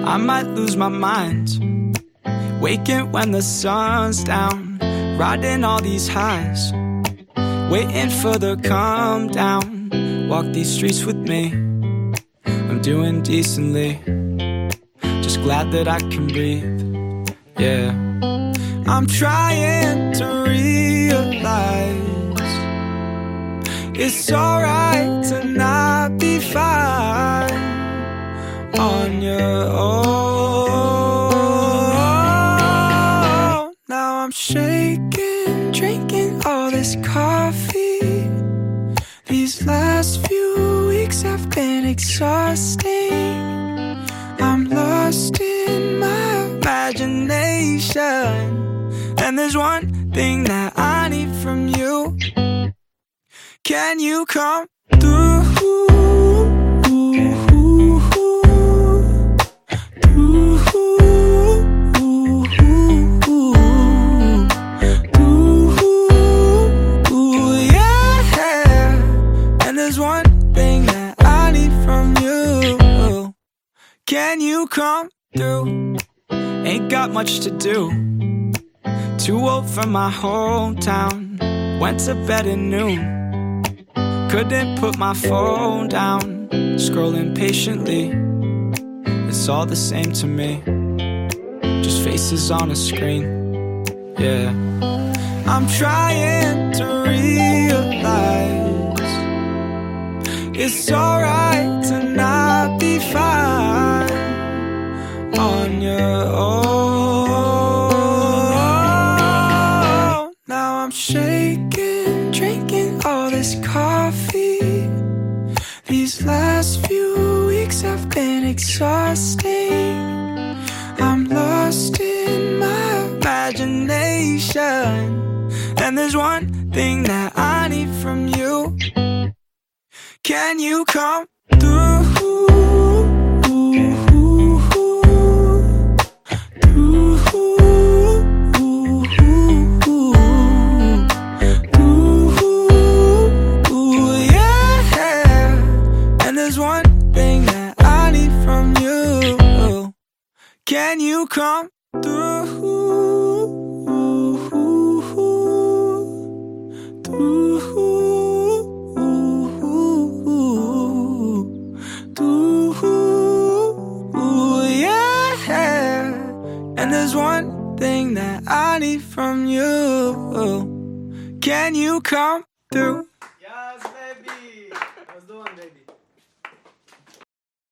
I might lose my mind, waking when the sun's down, riding all these highs, waiting for the calm down. Walk these streets with me, I'm doing decently, just glad that I can breathe, yeah. I'm trying to realize it's alright to not be fine on your own. Now I'm shaking, drinking all this coffee. These last few weeks have been exhausting. I'm lost in my imagination, and there's one thing that I need from you. Can you come through? Can you come through? Ain't got much to do. Too old for my hometown. Went to bed at noon. Couldn't put my phone down. Scrolling patiently. It's all the same to me. Just faces on a screen. Yeah. I'm trying to realize it's alright to not be fine on your own. Now I'm shaking, drinking all this coffee. These last few weeks have been exhausting. I'm lost in my imagination, and there's one thing that I need from you. Can you come through? Can you come through? Yeah. And there's one thing that I need from you. Can you come through?